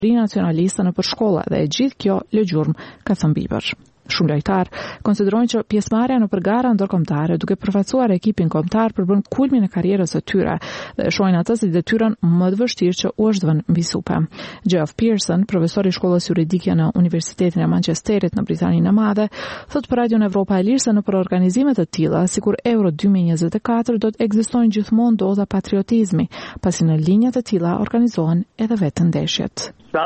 nacionaliste në përshkolla dhe e gjithë kjo lëgjurmë, ka thënë Bieber. Shumë lojtarë konsiderojnë që pjesëmarrja në gara ndërkombëtare duke përfaqësuar ekipin kombëtar përbën kulmin e karrierës së tyre dhe shohin atë si detyrën më të vështirë që u është vënë mbi supe. Geoff Pearson, profesor i shkollës juridike në Universitetin e Manchesterit në Britaninë e Madhe, thotë për Radion Evropa e Lirë se në për organizime të tilla, sikur Euro 2024, do të ekzistojnë gjithmonë doza patriotizmi, pasi në linja të tilla organizohen edhe vetë ndeshjet.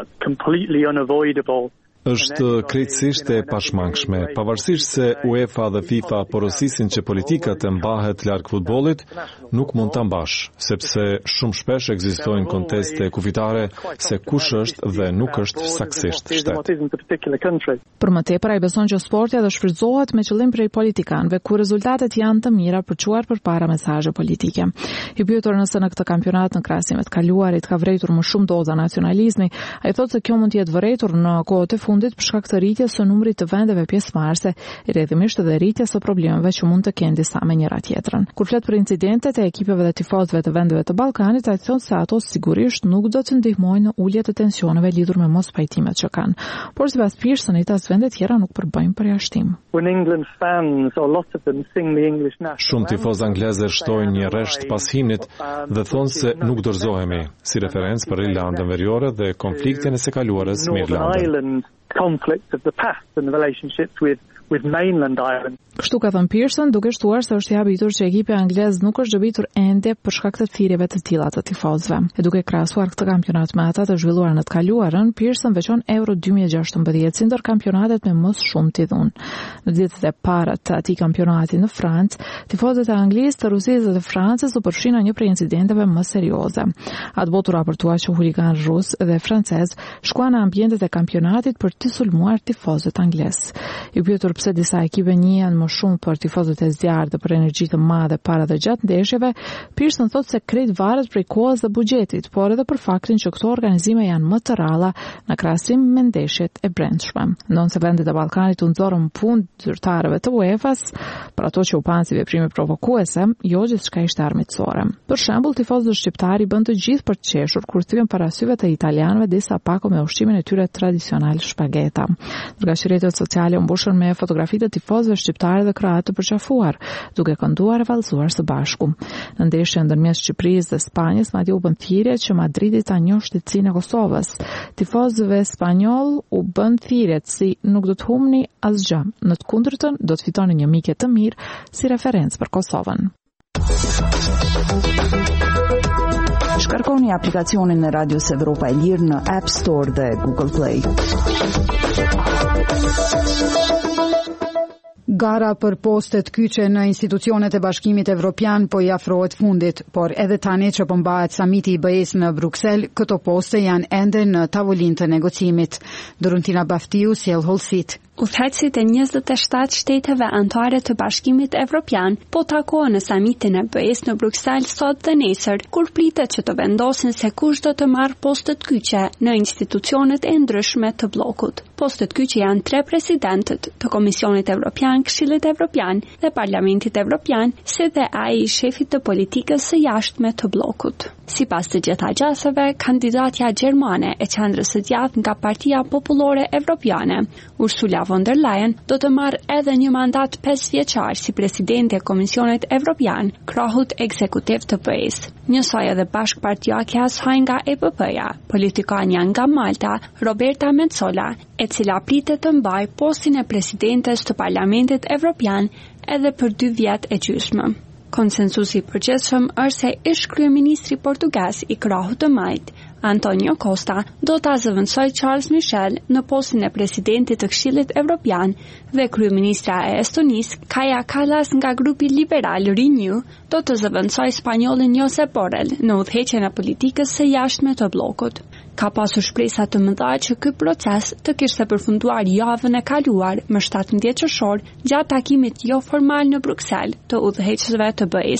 Është krejtësisht e pashmangshme, pavarësisht se UEFA dhe FIFA porosisin që politika të mbahet larg futbollit, nuk mund ta mbash, sepse shumë shpesh ekzistojnë konteste kufitare se kush është dhe nuk është saktësisht shtet. Për më tepër ai beson që sporti do shfrytëzohet me qëllim prej politikanëve ku rezultatet janë të mira për çuar përpara mesazhe politike. I pyetur nëse në këtë kampionat në krahasimet kaluarit ka vërejtur më shumë doza nacionalizmi, ai thotë se kjo mund të jetë vërejtur në kohët e fundit për shkak të rritjes së numrit të vendeve pjesëmarrëse, rrjedhimisht edhe rritjes së problemeve që mund të kenë disa me njëra tjetrën. Kur flet për incidentet e ekipeve dhe tifozëve të vendeve të Ballkanit, ai thonë se ato sigurisht nuk do të ndihmojnë në ulje të tensioneve lidhur me mospajtimet që kanë. Por sipas Pearsonit, as vende tjera nuk përbëjnë përjashtim. Shumë tifozë anglezë shtojnë një rresht pas himnit dhe thonë se nuk dorëzohemi, si referencë për Irlandën Veriore dhe konfliktin e së kaluarës me Irlandën. Conflict of the past and the relationships with mainland Ireland. Kështu ka thënë Pearson, duke shtuar se është i habitur që ekipi anglez nuk është zhvitur ende për shkak të thirrjeve të tilla të tifozëve. E duke krahasuar këtë kampionat me ata të zhvilluar në të kaluarën, Pearson veçon Euro 2016 si ndër kampionatet me më shumë tidhun. Në ditët e para të atij kampionati në Francë, tifozët e Anglisë, të Rusisë dhe të Francës u përfshinë në një prej incidenteve më serioze. Atë botë raportua që huligan rus dhe francez shkuan në ambientet e kampionatit për të sulmuar tifozët anglez. I pyetur pse disa ekipe njihen më shumë për tifozët e zjarrt dhe për energji të madhe para dhe gjatë ndeshjeve, Pearson thotë se krejt varet prej kohës dhe buxhetit, por edhe për faktin që këto organizime janë më të ralla në krahasim me ndeshjet e brendshme. Ndonse vendet e Ballkanit u nxorën punë zyrtarëve të UEFA-s për ato që u panë si veprime provokuese, jo gjithçka ishte armiqësore. Për shembull, tifozët shqiptarë bën të gjithë për të qeshur kur thyen para syve të italianëve disa pako me ushqimin e tyre tradicional shpageta. Ndërsa rrjetet sociale u mbushën me fotografitë të tifozëve shqiptarë dhe kroatë të përqafuar, duke kënduar e vallëzuar së bashku. Në ndeshjen ndërmjet Shqipërisë dhe Spanjës, madje u bën thirrje që Madridi ta njohë shtetësinë e Kosovës. Tifozëve spanjoll u bën thirrje si nuk do të humni asgjë, në të kundërtën do të fitoni një mike të mirë si referencë për Kosovën. Shkarkoni aplikacionin e Radios Evropa e Lirë në App Store dhe Google Play. Gara për postet kyçe në institucionet e Bashkimit Evropian po i afrohet fundit, por edhe tani që po mbahet samiti i BE-s në Bruksel, këto poste janë ende në tavolinë të negocimit. Doruntina Baftiu sjell hollësit. Udhëheqësit e 27 shteteve anëtare të Bashkimit Evropian po takohen në samitin e BE-s në Bruksel sot dhe nesër, kur pritet që të vendosin se kush do të marrë postet kyçe në institucionet e ndryshme të bllokut. Postet kyçe janë 3 presidentët të Komisionit Evropian, Këshillit Evropian dhe Parlamentit Evropian, si dhe ai i shefit të politikës së jashtme të bllokut. Sipas të gjitha gjasave, kandidatja gjermane e qendrës së djathtë nga Partia Popullore Evropiane, Ursula von der Leyen, do të marrë edhe një mandat 5 vjeçar si presidente e Komisionit Evropian, krahut ekzekutiv të BE-s. Njësoj edhe bashkëpartiakja e saj nga EPP-ja, politikania nga Malta, Roberta Metsola, e cila pritet të mbajë postin e presidentes të Parlamentit Evropian edhe për 2 vjet e gjysmë. Konsensusi i përgjithshëm është se ish kryeministri portugez i krahut të majt, Antonio Costa, do ta zëvendësoj Charles Michel në postin e presidentit të Këshillit Evropian dhe kryeministra e Estonisë, Kaja Kallas nga grupi liberal Renew, do të zëvendësoj spanjollin Josep Borrell në udhëheqjen e politikës së jashtme të bllokut. Ka pasur shpresa të mëdha që ky proces të kishte përfunduar javën e kaluar më 17 qershor gjatë takimit jo formal në Bruksel të udhëheqësve të BE-s.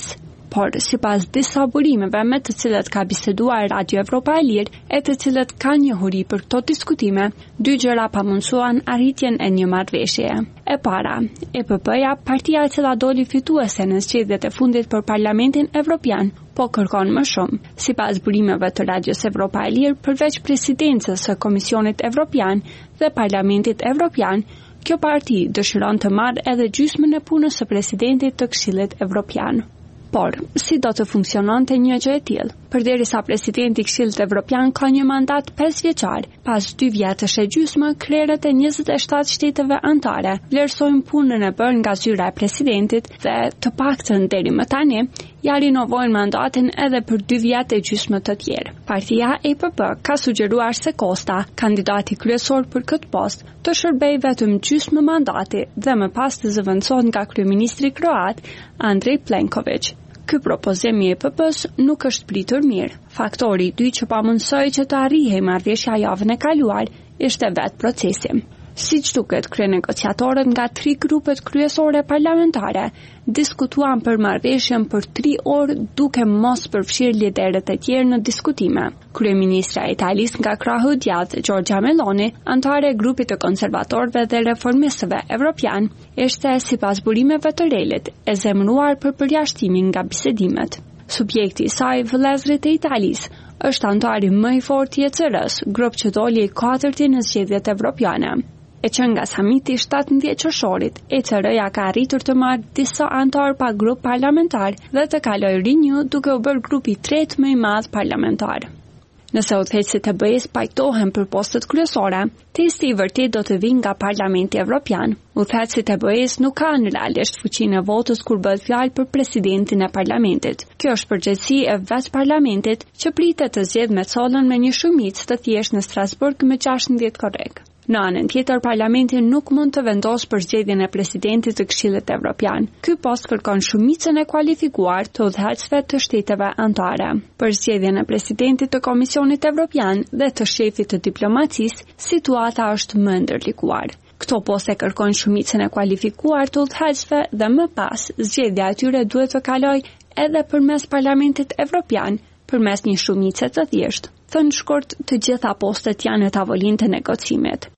por sipas disa burimeve me të cilat ka biseduar Radio Evropa e Lirë e të cilat kanë njohuri për këto diskutime, dy gjëra pamundsuan arritjen e një marrëveshjeje. E para, EPP-ja, partia e cila doli fituese në zgjedhjet e fundit për Parlamentin Evropian, po kërkon më shumë. Sipas burimeve të Radios Evropa e Lirë, përveç presidencës së Komisionit Evropian dhe Parlamentit Evropian, kjo parti dëshiron të marrë edhe gjysmën e punës së presidentit të Këshillit Evropian. Por, si do të funksiononte një gjë e tillë? Përderisa presidenti i Këshillit Evropian ka një mandat 5 vjeçar, pas 2 vjetësh e gjysmë, krerët e 27 shteteve anëtare vlerësojnë punën e bërë nga zyra e presidentit dhe të paktën deri më tani ja rinovojnë mandatin edhe për 2 vjet e gjysmë të tjerë. Partia EPP ka sugjeruar se Kosta, kandidati kryesor për këtë post, të shërbej vetëm gjysmë mandati dhe më pas të zëvendësohet nga kryeministri kroat Andrej Plenković. Ky propozim i EPP-s nuk është pritur mirë. Faktori i dytë që pamundsoi që të arrihej marrëveshja javën e kaluar ishte vetë procesi. Siç duket, kryenegociatorët nga 3 grupet kryesore parlamentare diskutuan për marrëveshjen për 3 orë duke mos përfshirë liderët e tjerë në diskutime. Kryeministra e Italisë nga krahu i djathtë, Giorgia Meloni, antare e grupit të konservatorëve dhe reformistëve evropian, ishte sipas burimeve të relit e zemëruar për përjashtimin nga bisedimet. Subjekti i saj, vëllezërit e Italisë, është antari më i fortë i ECR-s, grup që doli i 4-ti në zgjedhjet evropiane. E që nga samiti 17 qershorit, ECR-ja ka arritur të marrë disa antar pa grup parlamentar dhe të kaloj Renew duke u bërë grupi i tretë më i madh parlamentar. Nëse udhëheqësit e BE-s pajtohen për postet kryesore, testi i vërtet do të vijë nga Parlamenti Evropian. Udhëheqësit e BE-s nuk kanë realisht fuqinë e votës kur bëhet fjalë për presidentin e Parlamentit. Kjo është përgjegjësi e vetë Parlamentit që pritet të zgjedhë Metsolën me një shumicë të thjeshtë në Strasburg me 16 korrek. Në anën tjetër, Parlamenti nuk mund të vendosë për zgjedhjen e presidentit të Këshillit Evropian. Ky post kërkon shumicën e kualifikuar të udhëheqësve të shteteve anëtare. Për zgjedhjen e presidentit të Komisionit Evropian dhe të shefit të diplomacisë, situata është më ndërlikuar. Këto poste kërkojnë shumicën e kualifikuar të udhëheqësve dhe më pas zgjedhja e tyre duhet të kalojë edhe përmes Parlamentit Evropian, përmes një shumice të thjeshtë. Thënë shkurt, të gjitha postet janë në tavolinë të negocimit.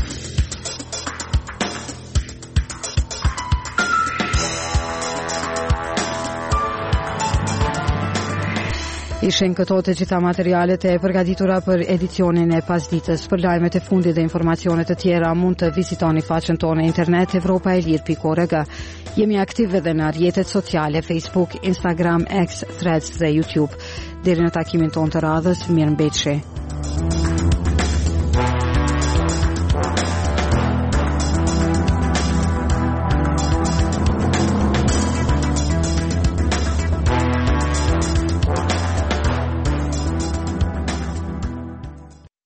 Ishin këto të gjitha materialet e përgatitura për edicionin e pasdites. Për lajmet e fundit dhe informacionet të tjera mund të vizitoni faqen tonë internet evropaelir.org. Jemi aktiv edhe në rrjetet sociale Facebook, Instagram, X, Threads dhe YouTube. Deri në takimin tonë të radhës, mirëmbëjtje.